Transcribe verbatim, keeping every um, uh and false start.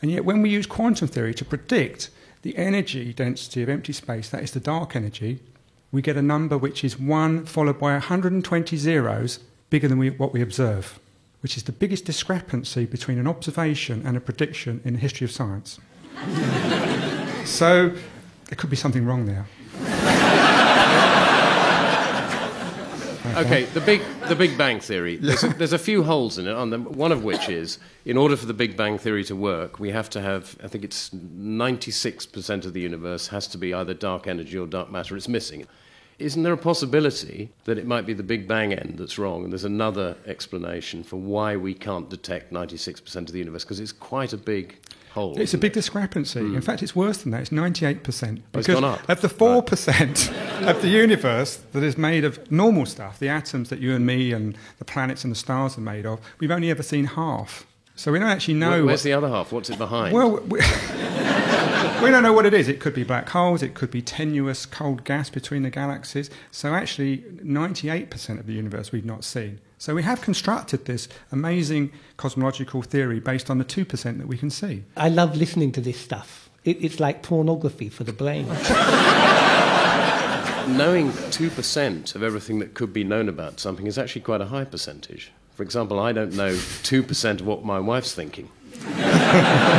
And yet when we use quantum theory to predict the energy density of empty space, that is the dark energy, we get a number which is one followed by one hundred twenty zeros bigger than we, what we observe, which is the biggest discrepancy between an observation and a prediction in the history of science. So there could be something wrong there. Okay, the Big, the Big Bang Theory. There's a, there's a few holes in it, on them, one of which is, in order for the Big Bang Theory to work, we have to have, I think it's ninety-six percent of the universe has to be either dark energy or dark matter. It's missing. Isn't there a possibility that it might be the Big Bang end that's wrong, and there's another explanation for why we can't detect ninety-six percent of the universe? Because it's quite a big hole. It's a big it? discrepancy. Mm. In fact, it's worse than that. It's ninety-eight percent. Oh, it's gone up. Of the four percent right. of the universe that is made of normal stuff, the atoms that you and me and the planets and the stars are made of, we've only ever seen half. So we don't actually know... Where, where's what, the other half? What's it behind? Well... We, We don't know what it is. It could be black holes, it could be tenuous cold gas between the galaxies. So actually, ninety-eight percent of the universe we've not seen. So we have constructed this amazing cosmological theory based on the two percent that we can see. I love listening to this stuff. It, it's like pornography for the brain. Knowing two percent of everything that could be known about something is actually quite a high percentage. For example, I don't know two percent of what my wife's thinking.